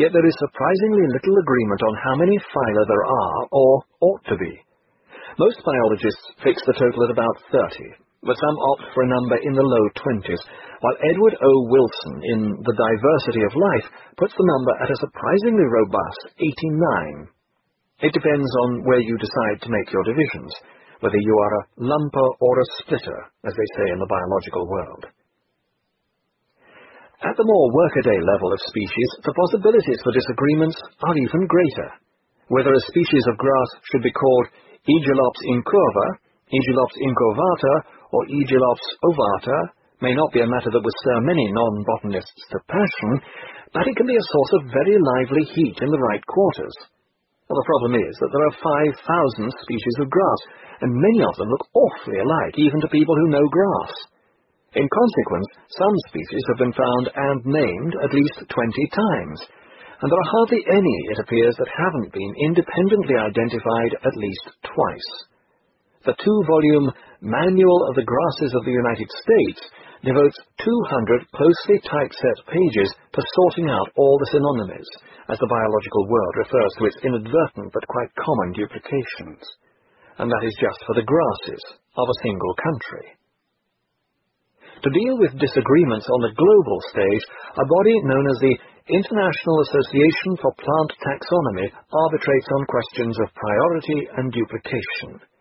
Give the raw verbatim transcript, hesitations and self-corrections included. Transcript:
yet there is surprisingly little agreement on how many phyla there are, or ought to be. Most biologists fix the total at about thirty, but some opt for a number in the low twenties, while Edward O. Wilson, in The Diversity of Life, puts the number at a surprisingly robust eighty-nine. It depends on where you decide to make your divisions, whether you are a lumper or a splitter, as they say in the biological world. At the more workaday level of species, the possibilities for disagreements are even greater. Whether a species of grass should be called Aegilops incurva, Aegilops incurvata, or Aegilops ovata may not be a matter that would stir many non-botanists to passion, but it can be a source of very lively heat in the right quarters. Well, the problem is that there are five thousand species of grass, and many of them look awfully alike, even to people who know grass. In consequence, some species have been found and named at least twenty times, and there are hardly any, it appears, that haven't been independently identified at least twice. The two-volume Manual of the Grasses of the United States devotes two hundred closely typeset pages to sorting out all the synonymies, as the biological world refers to its inadvertent but quite common duplications. And that is just for the grasses of a single country. To deal with disagreements on the global stage, a body known as the International Association for Plant Taxonomy arbitrates on questions of priority and duplication.